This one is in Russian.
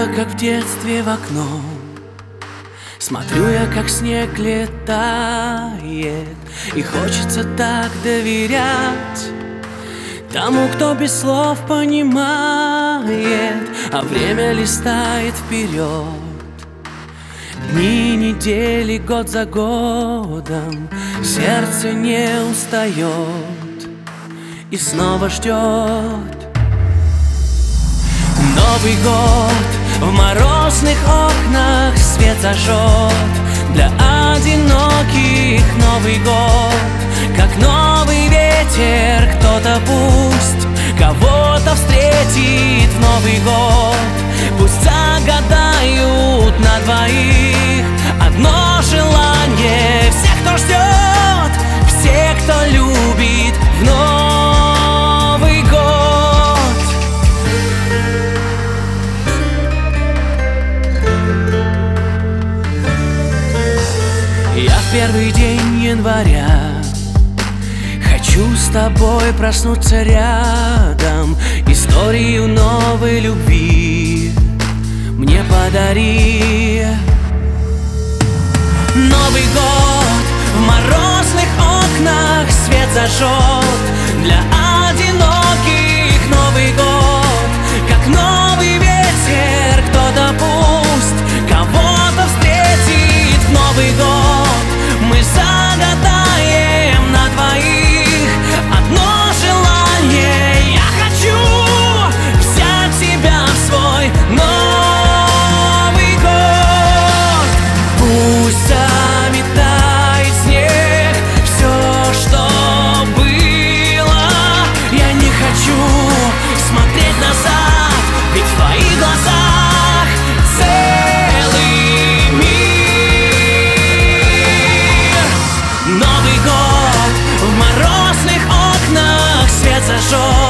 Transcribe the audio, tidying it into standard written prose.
снова, как в детстве, в окно. Смотрю я, как снег летает, и хочется так доверять тому, кто без слов понимает, а время листает вперед. Дни, недели, год за годом, сердце не устает и снова ждет. Новый год в морозных окнах свет зажжет. Для одиноких Новый год, как новый ветер, кто-то пусть кого-то встретит в Новый год. Пусть загадают на двоих одно желание. Все, кто ждет, все, кто любит в Новый год. Я в первый день января хочу с тобой проснуться рядом. Историю новой любви мне подари. Новый год в морозных окнах свет зажжет. Для одиноких Новый год, как новый ветер, кто-то пусть кого-то встретит в Новый год. Мы загадаем на двоих одно желание. Я хочу взять тебя в свой Новый год. Пусть заметает снег все, что было. Я не хочу смотреть назад, ведь в твоих глазах целый мир. Новый год в морозных окнах свет зажжет.